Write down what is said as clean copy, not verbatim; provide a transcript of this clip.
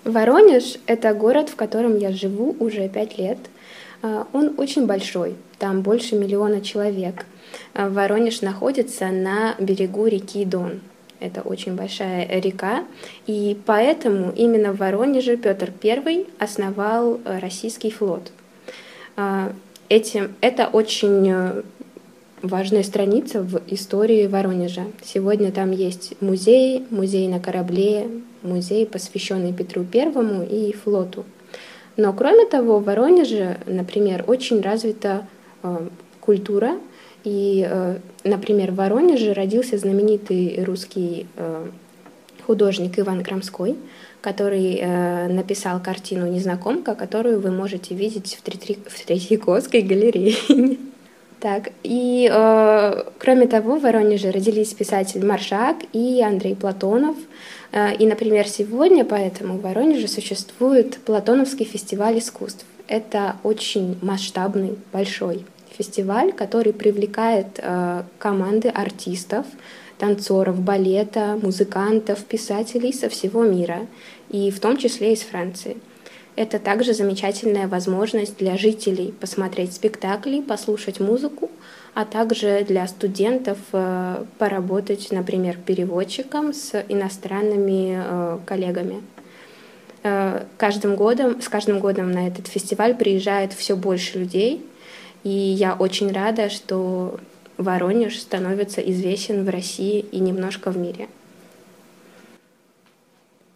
Воронеж — это город, в котором я живу уже 5 лет. Он очень большой, там больше миллиона человек. Воронеж находится на берегу реки Дон. Это очень большая река, и поэтому именно в Воронеже Петр I основал российский флот. Это очень важная страница в истории Воронежа. Сегодня там есть музей на корабле, музей, посвященный Петру Первому и флоту. Но кроме того, в Воронеже, например, очень развита культура. И, например, в Воронеже родился знаменитый русский художник Иван Крамской, который написал картину «Незнакомка», которую вы можете видеть в Третьяковской галерее. Так, и кроме того, в Воронеже родились писатель Маршак и Андрей Платонов. И, например, сегодня поэтому в Воронеже существует Платоновский фестиваль искусств. Это очень масштабный, большой фестиваль, который привлекает команды артистов, танцоров, балета, музыкантов, писателей со всего мира, и в том числе из Франции. Это также замечательная возможность для жителей посмотреть спектакли, послушать музыку, а также для студентов поработать, например, переводчиком с иностранными коллегами. С каждым годом на этот фестиваль приезжает все больше людей, и я очень рада, что Воронеж становится известен в России и немножко в мире.